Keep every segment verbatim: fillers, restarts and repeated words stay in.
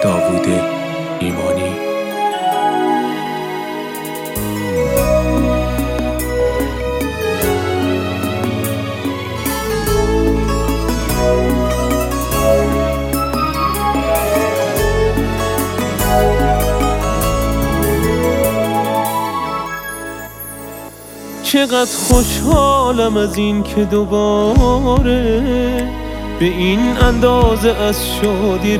داوود ایمانی. چقدر خوشحالم از این که دوباره به این اندازه از شادی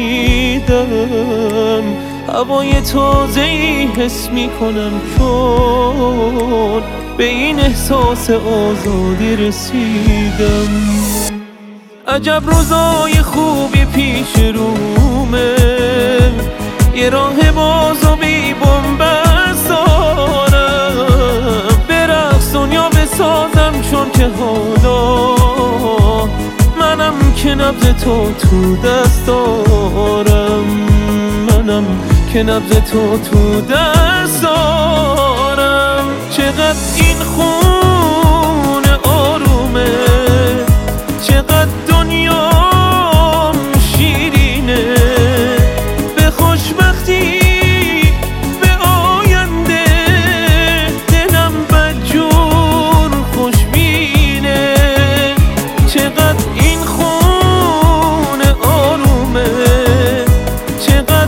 رسیدم. هوای تازه‌ای حس میکنم چون به این احساس آزادی رسیدم. عجب روزای خوبی پیش رومه، یه راه باز و بی بن‌بست دارم. برقص دنیا بسازم چون که حالا منم که نبض تو تو دست دارم. منم که نبض تو تو دست دارم. چقدر این خونه آرومه، چقدر دنیام شیرینه. به خوشبختی به آینده دلم بدجور خوشبینه. چقدر این خونه آرومه، چقدر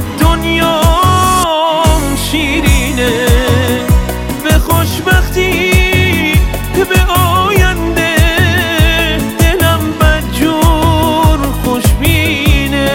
دنیام شیرینه. به خوشبختی به آینده دلم بدجور خوشبینه.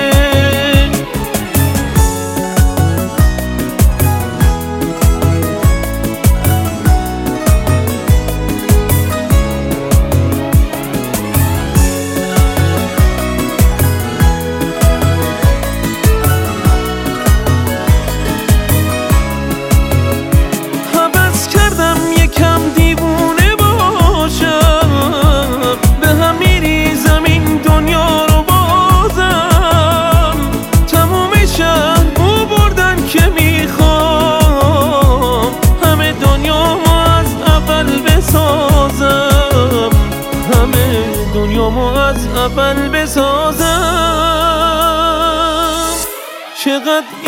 حبس کردم یکم دیوونه باشم، به هم میریزم این دنیا رو بازم. تموم شهر بو بردن که میخوام همه دنیامو از اول بسازم. همه دنیامو از اول بسازم. چقدر